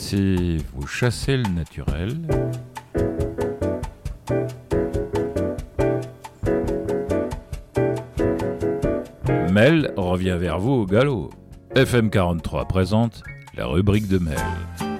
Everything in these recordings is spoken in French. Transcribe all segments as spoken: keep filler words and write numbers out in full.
Laissez-vous chasser le naturel. Mel revient vers vous au galop. F M quarante-trois présente la rubrique de Mel.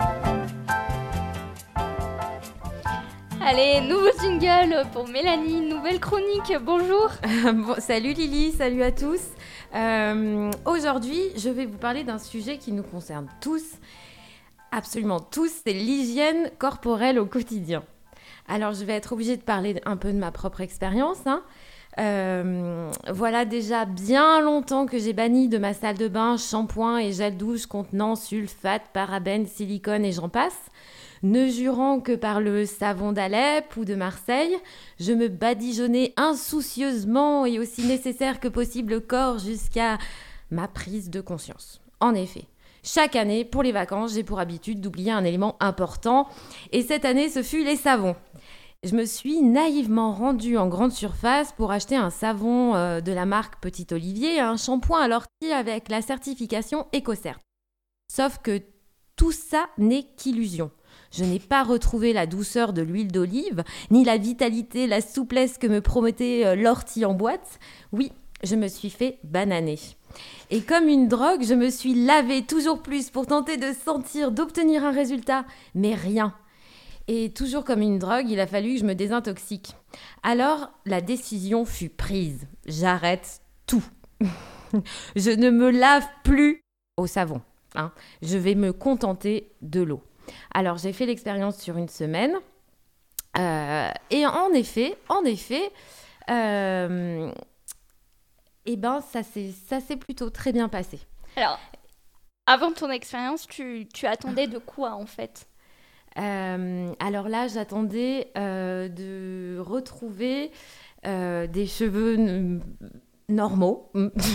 Allez, nouveau jingle pour Mélanie, nouvelle chronique, bonjour. Bon, salut Lily, salut à tous. Euh, aujourd'hui, je vais vous parler d'un sujet qui nous concerne tous, absolument tous, c'est l'hygiène corporelle au quotidien. Alors, je vais être obligée de parler un peu de ma propre expérience. Hein. Euh, voilà déjà bien longtemps que j'ai banni de ma salle de bain shampoing et gel douche contenant sulfate, parabènes, silicone et j'en passe. Ne jurant que par le savon d'Alep ou de Marseille, je me badigeonnais insoucieusement et aussi nécessaire que possible le corps jusqu'à ma prise de conscience. En effet, chaque année, pour les vacances, j'ai pour habitude d'oublier un élément important et cette année, ce fut les savons. Je me suis naïvement rendue en grande surface pour acheter un savon euh, de la marque Petit Olivier, un shampoing à l'ortie avec la certification EcoCert. Sauf que tout ça n'est qu'illusion. Je n'ai pas retrouvé la douceur de l'huile d'olive, ni la vitalité, la souplesse que me promettait euh, l'ortie en boîte. Oui, je me suis fait bananer. Et comme une drogue, je me suis lavée toujours plus pour tenter de sentir, d'obtenir un résultat. Mais rien. Et toujours comme une drogue, il a fallu que je me désintoxique. Alors, la décision fut prise. J'arrête tout. Je ne me lave plus au savon. Hein. Je vais me contenter de l'eau. Alors, j'ai fait l'expérience sur une semaine. Euh, et en effet, en effet, euh, eh ben, ça s'est, ça s'est plutôt très bien passé. Alors, avant ton expérience, tu, tu attendais de quoi en fait ? Euh, alors là, j'attendais euh, de retrouver euh, des cheveux n- normaux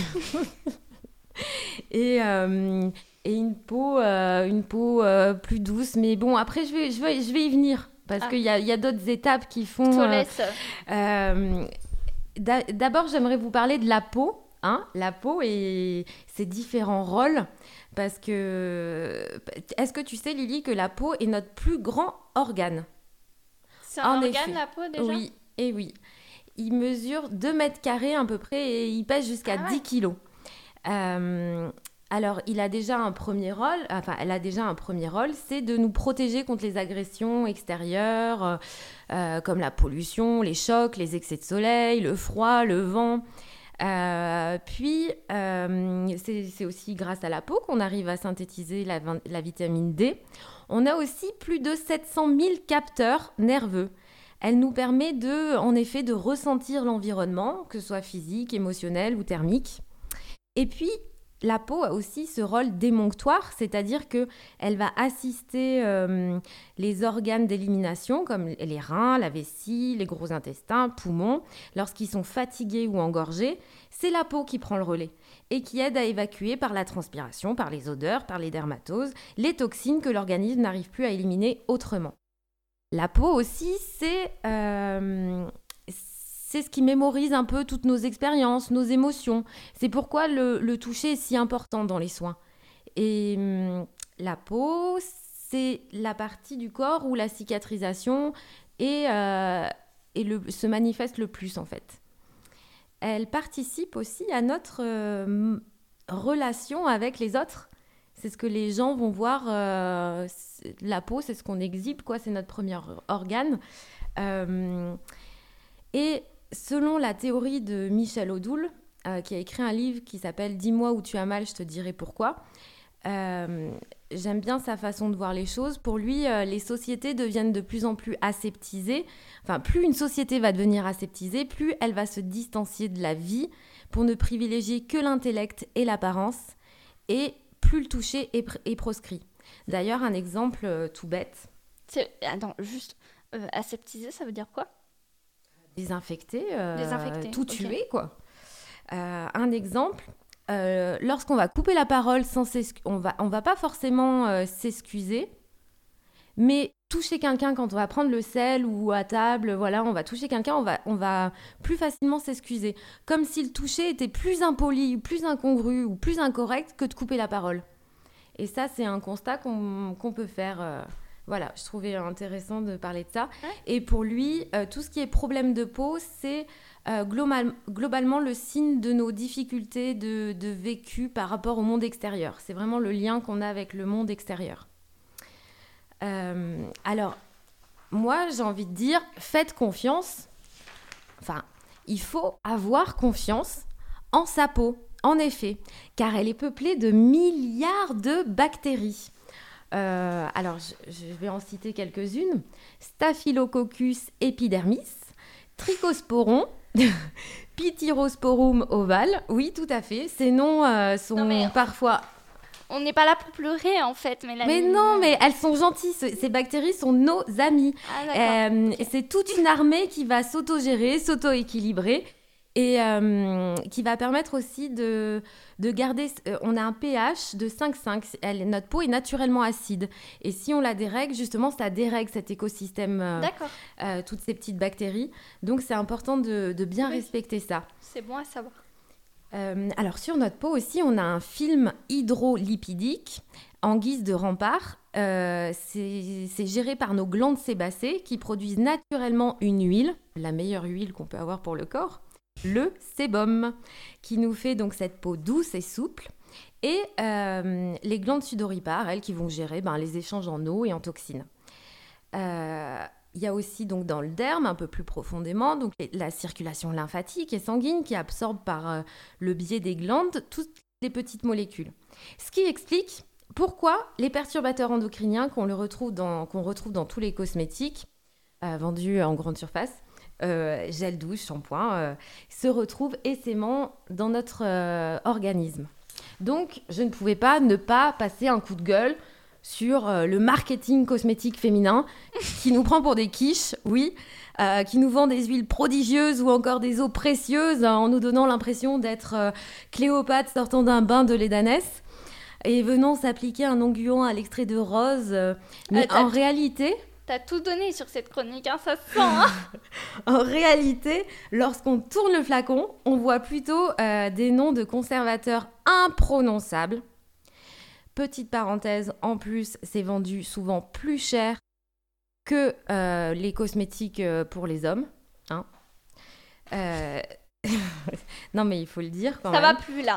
et, euh, et une peau, euh, une peau euh, plus douce. Mais bon, après, je vais, je vais, je vais y venir parce ah. qu'il y a, il y a d'autres étapes qui font... Je te laisse. Euh, euh, d'abord, j'aimerais vous parler de la peau. Hein, la peau et ses différents rôles. Parce que, est-ce que tu sais, Lily, que la peau est notre plus grand organe ? C'est un en organe, effet. la peau, déjà ? Oui, et oui. Il mesure deux mètres carrés à peu près et il pèse jusqu'à ah ouais. dix kilos. Euh, alors, il a déjà un premier rôle, enfin, elle a déjà un premier rôle, c'est de nous protéger contre les agressions extérieures, euh, euh, comme la pollution, les chocs, les excès de soleil, le froid, le vent... Euh, puis, euh, c'est, c'est aussi grâce à la peau qu'on arrive à synthétiser la, la vitamine D. On a aussi plus de sept cent mille capteurs nerveux. Elle nous permet de, en effet de ressentir l'environnement, que ce soit physique, émotionnel ou thermique. Et puis, la peau a aussi ce rôle démonctoire, c'est-à-dire qu'elle va assister euh, les organes d'élimination, comme les reins, la vessie, les gros intestins, poumons. Lorsqu'ils sont fatigués ou engorgés, c'est la peau qui prend le relais et qui aide à évacuer par la transpiration, par les odeurs, par les dermatoses, les toxines que l'organisme n'arrive plus à éliminer autrement. La peau aussi, c'est... Euh, C'est ce qui mémorise un peu toutes nos expériences, nos émotions. C'est pourquoi le, le toucher est si important dans les soins. Et hum, la peau, c'est la partie du corps où la cicatrisation est, euh, est le, se manifeste le plus, en fait. Elle participe aussi à notre euh, relation avec les autres. C'est ce que les gens vont voir. Euh, la peau, c'est ce qu'on exhibe, quoi. C'est notre premier organe. Euh, et... Selon la théorie de Michel Odoul, euh, qui a écrit un livre qui s'appelle « Dis-moi où tu as mal, je te dirai pourquoi euh, », j'aime bien sa façon de voir les choses. Pour lui, euh, les sociétés deviennent de plus en plus aseptisées. Enfin, plus une société va devenir aseptisée, plus elle va se distancier de la vie pour ne privilégier que l'intellect et l'apparence, et plus le toucher est, pr- est proscrit. D'ailleurs, un exemple euh, tout bête. C'est... Attends, juste, euh, aseptisé, ça veut dire quoi ? Désinfecter, euh, Désinfecter, tout okay. tuer, quoi. Euh, un exemple, euh, lorsqu'on va couper la parole, sans s'excu- on va, on va pas forcément euh, s'excuser, mais toucher quelqu'un quand on va prendre le sel ou à table, voilà, on va toucher quelqu'un, on va, on va plus facilement s'excuser. Comme si le toucher était plus impoli, plus incongru ou plus incorrect que de couper la parole. Et ça, c'est un constat qu'on, qu'on peut faire. Euh, voilà, je trouvais intéressant de parler de ça. Ouais. Et pour lui, euh, tout ce qui est problème de peau, c'est euh, global, globalement le signe de nos difficultés de, de vécu par rapport au monde extérieur. C'est vraiment le lien qu'on a avec le monde extérieur. Euh, alors, moi, j'ai envie de dire, faites confiance. Enfin, il faut avoir confiance en sa peau, en effet, car elle est peuplée de milliards de bactéries. Euh, alors, je, je vais en citer quelques-unes. Staphylococcus epidermis, Trichosporon, Pityrosporum ovale. Oui, tout à fait. Ces noms euh, sont Non, mais- parfois... On n'est pas là pour pleurer, en fait, Mélanie. Mais non, mais elles sont gentilles. Ce- Ces bactéries sont nos amies. Ah, d'accord. Euh, Ok. C'est toute une armée qui va s'auto-gérer, s'auto-équilibrer et euh, qui va permettre aussi de, de garder... euh, on a un pH de cinq virgule cinq. Elle- Notre peau est naturellement acide. Et si on la dérègle, justement, ça dérègle cet écosystème, euh, D'accord, euh, toutes ces petites bactéries. Donc, c'est important de, de bien Oui. respecter ça. c'est bon à savoir. Euh, alors, sur notre peau aussi, on a un film hydrolipidique en guise de rempart. Euh, c'est, c'est géré par nos glandes sébacées qui produisent naturellement une huile, la meilleure huile qu'on peut avoir pour le corps, le sébum, qui nous fait donc cette peau douce et souple. Et euh, les glandes sudoripares, elles, qui vont gérer ben, les échanges en eau et en toxines. Euh, Il y a aussi donc dans le derme, un peu plus profondément, donc les- la circulation lymphatique et sanguine qui absorbe par euh, le biais des glandes toutes les petites molécules. Ce qui explique pourquoi les perturbateurs endocriniens qu'on, le retrouve, dans, qu'on retrouve dans tous les cosmétiques euh, vendus en grande surface, euh, gel douche, shampoing, euh, se retrouvent aisément dans notre euh, organisme. Donc, je ne pouvais pas ne pas passer un coup de gueule sur euh, le marketing cosmétique féminin qui nous prend pour des quiches, oui, euh, qui nous vend des huiles prodigieuses ou encore des eaux précieuses euh, en nous donnant l'impression d'être euh, Cléopâtre sortant d'un bain de lait d'ânesse et venant s'appliquer un onguent à l'extrait de rose. euh, mais Ah, t'as en tout- réalité, T'as tout donné sur cette chronique, hein, ça se sent. Hein. en réalité, lorsqu'on tourne le flacon, on voit plutôt euh, des noms de conservateurs imprononçables. Petite parenthèse, en plus, c'est vendu souvent plus cher que euh, les cosmétiques euh, pour les hommes. Hein. Euh, non, mais il faut le dire quand Ça même. va plus là.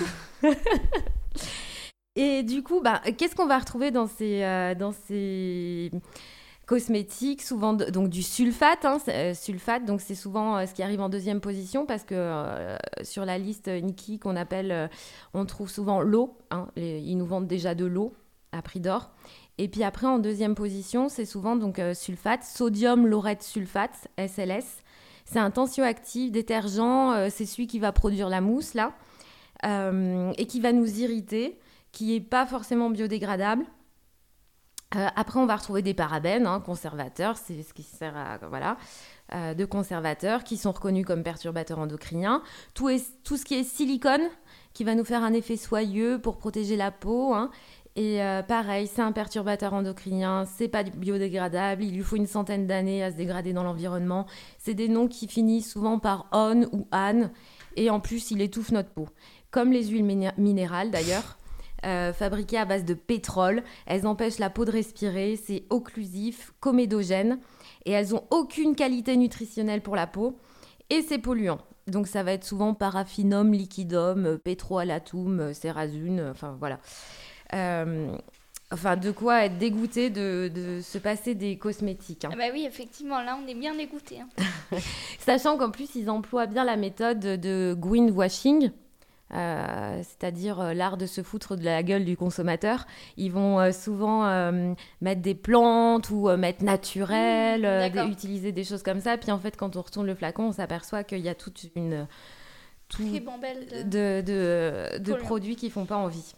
Et du coup, bah, qu'est-ce qu'on va retrouver dans ces, euh, dans ces cosmétiques? Souvent de- donc du sulfate, hein, c'est- euh, sulfate, donc c'est souvent euh, ce qui arrive en deuxième position parce que euh, sur la liste Niki qu'on appelle, euh, on trouve souvent l'eau. Hein, les- ils nous vendent déjà de l'eau à prix d'or. Et puis après, en deuxième position, c'est souvent donc euh, sulfate, sodium laureth sulfate, S L S. C'est un tensioactif détergent, euh, c'est celui qui va produire la mousse là, euh, et qui va nous irriter, qui n'est pas forcément biodégradable. Euh, après, on va retrouver des parabènes, hein, conservateurs, c'est ce qui sert à, voilà, euh, de conservateurs qui sont reconnus comme perturbateurs endocriniens. Tout, est, tout ce qui est silicone, qui va nous faire un effet soyeux pour protéger la peau. Hein. Et euh, pareil, c'est un perturbateur endocrinien, c'est pas biodégradable, il lui faut une centaine d'années à se dégrader dans l'environnement. C'est des noms qui finissent souvent par on ou an, et en plus, il étouffe notre peau. Comme les huiles miné- minérales d'ailleurs. Euh, fabriquées à base de pétrole. Elles empêchent la peau de respirer, c'est occlusif, comédogène, et elles n'ont aucune qualité nutritionnelle pour la peau, et c'est polluant. Donc ça va être souvent paraffinum, liquidum, pétroalatum, cérazune, enfin voilà. Euh, enfin, de quoi être dégoûté de, de se passer des cosmétiques. Hein. Ah bah oui, effectivement, là, on est bien dégoûtés. Hein. Sachant qu'en plus, ils emploient bien la méthode de greenwashing. Euh, c'est-à-dire euh, l'art de se foutre de la gueule du consommateur. Ils vont euh, souvent euh, mettre des plantes ou euh, mettre naturel, Mmh, euh, d'accord. des- utiliser des choses comme ça. Puis en fait, quand on retourne le flacon, on s'aperçoit qu'il y a toute une tout Ribambelle de... de, de, de Polluants. produits qui font pas envie.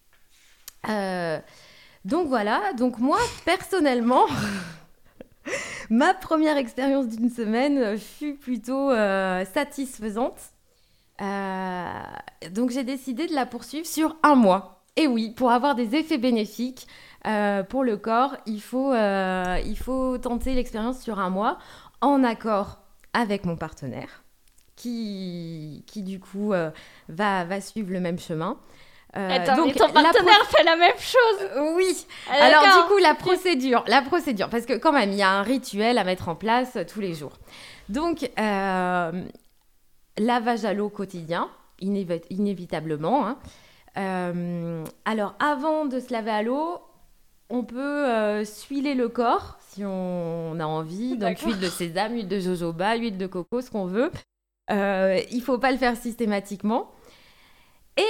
Euh, donc voilà. Donc moi, personnellement, ma première expérience d'une semaine fut plutôt euh, satisfaisante. Euh, donc j'ai décidé de la poursuivre sur un mois. Et oui, pour avoir des effets bénéfiques euh, pour le corps, il faut, euh, il faut tenter l'expérience sur un mois en accord avec mon partenaire qui, qui du coup euh, va, va suivre le même chemin. Euh, Attends, donc, mais ton la partenaire pro- fait la même chose. Euh, Oui. Ah, Alors d'accord. du coup, la procédure, la procédure, parce que quand même, il y a un rituel à mettre en place euh, tous les jours. Donc, euh, lavage à l'eau quotidien, inévi- inévitablement. Hein. Euh, alors, avant de se laver à l'eau, on peut euh, huiler le corps si on a envie. Donc, D'accord. huile de sésame, huile de jojoba, huile de coco, ce qu'on veut. Euh, il faut pas le faire systématiquement. Et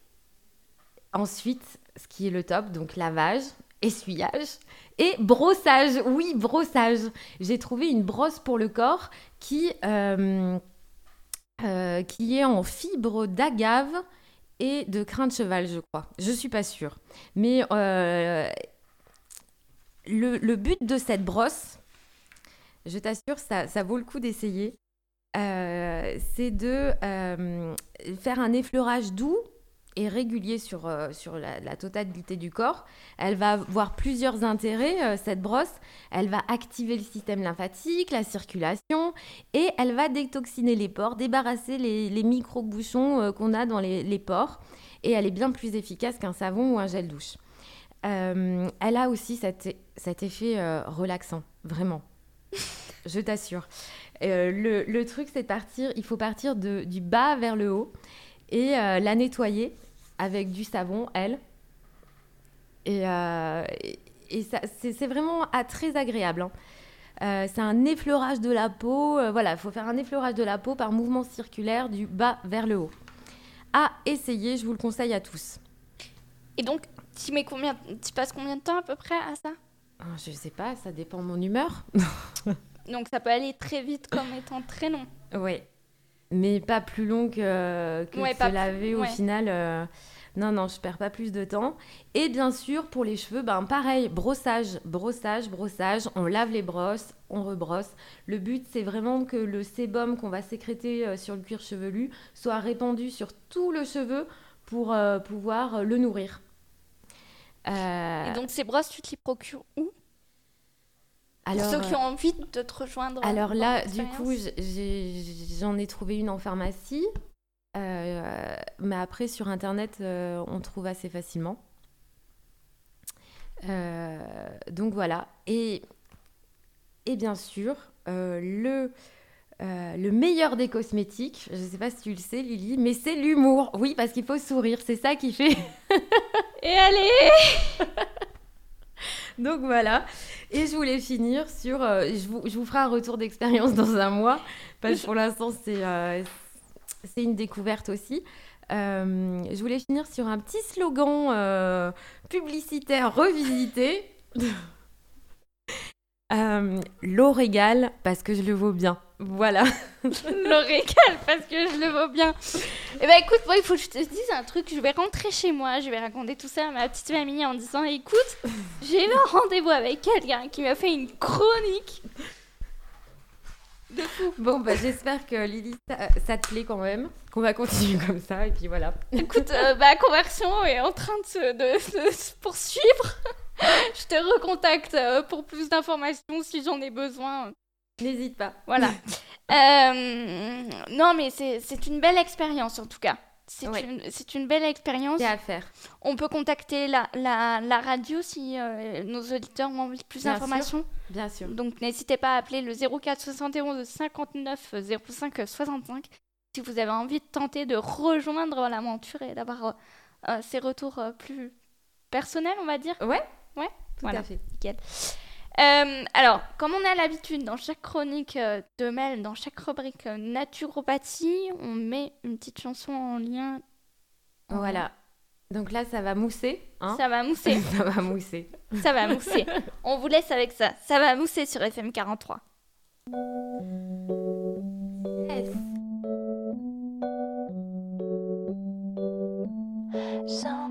ensuite, ce qui est le top, donc lavage, essuyage et brossage. Oui, brossage. J'ai trouvé une brosse pour le corps qui, euh, euh, qui est en fibre d'agave et de crin de cheval, je crois. Je suis pas sûre. Mais euh, le, le but de cette brosse, je t'assure, ça, ça vaut le coup d'essayer. Euh, c'est de euh, faire un effleurage doux et régulier sur, euh, sur la, la totalité du corps. Elle va avoir plusieurs intérêts, euh, cette brosse. Elle va activer le système lymphatique, la circulation, et elle va détoxiner les pores, débarrasser les, les micro-bouchons euh, qu'on a dans les, les pores. Et elle est bien plus efficace qu'un savon ou un gel douche. Euh, elle a aussi cet, cet effet euh, relaxant, vraiment. Je t'assure. Euh, le, le truc, c'est de partir, il faut partir de, du bas vers le haut et euh, la nettoyer avec du savon, elle. Et, euh, et, et ça, c'est, c'est vraiment ah, très agréable. Hein. Euh, c'est un effleurage de la peau. Euh, voilà, il faut faire un effleurage de la peau par mouvement circulaire du bas vers le haut. À essayer, je vous le conseille à tous. Et donc, tu mets combien, tu passes combien de temps à peu près à ça? Ah, je sais pas, ça dépend de mon humeur. Donc ça peut aller très vite comme étant très long. Oui, mais pas plus long que, que Ouais, de pas se plus- laver au ouais. final. euh, Non, non, je perds pas plus de temps. Et bien sûr, pour les cheveux, ben pareil, brossage, brossage, brossage. On lave les brosses, on rebrosse. Le but, c'est vraiment que le sébum qu'on va sécréter euh, sur le cuir chevelu soit répandu sur tout le cheveu pour euh, pouvoir euh, le nourrir. Euh, Et donc ces brosses, tu te les procures où? alors, Pour ceux qui euh, ont envie de te rejoindre. Alors dans là, du l'expérience. coup, j'ai- j'en ai trouvé une en pharmacie. Euh, mais après, sur Internet, euh, on trouve assez facilement. Euh, donc voilà. Et, et bien sûr, euh, le, euh, le meilleur des cosmétiques, je ne sais pas si tu le sais, Lily, mais c'est l'humour. Oui, parce qu'il faut sourire. C'est ça qui fait... Et allez. Donc voilà. Et je voulais finir sur... euh, je, vous, je vous ferai un retour d'expérience dans un mois. Parce que pour l'instant, c'est, euh, c'est une découverte aussi. Euh, je voulais finir sur un petit slogan euh, publicitaire revisité. euh, L'eau régale parce que je le vaux bien. Voilà. Le régal parce que je le vaux bien. Et ben écoute, moi il faut que je te dise un truc. Je vais rentrer chez moi, je vais raconter tout ça à ma petite famille en disant écoute, j'ai eu un rendez-vous avec quelqu'un qui m'a fait une chronique. Bon, bah, j'espère que Lily, ça, ça te plaît quand même. Qu'on va continuer comme ça. Et puis voilà. Écoute, euh, ma conversion est en train de se, de- de se poursuivre. Je te recontacte euh, pour plus d'informations si j'en ai besoin. N'hésite pas. Voilà. Euh, non, mais c'est, c'est une belle expérience en tout cas. C'est, Ouais. une, c'est une belle expérience. C'est à faire. On peut contacter la, la, la radio si euh, nos auditeurs ont envie de plus Bien d'informations. Bien sûr. Donc n'hésitez pas à appeler le zéro quatre soixante et onze cinquante-neuf zéro cinq soixante-cinq si vous avez envie de tenter de rejoindre l'aventure et d'avoir euh, euh, ces retours euh, plus personnels, on va dire. Ouais. Ouais. Tout Voilà. à fait. Nickel. Euh, alors, comme on a l'habitude dans chaque chronique euh, de Mel, dans chaque rubrique euh, naturopathie, on met une petite chanson en lien. Voilà. Donc là, ça va mousser. Hein. Ça va mousser, Ça va mousser. ça va mousser. On vous laisse avec ça. Ça va mousser sur F M quarante-trois. Yes. So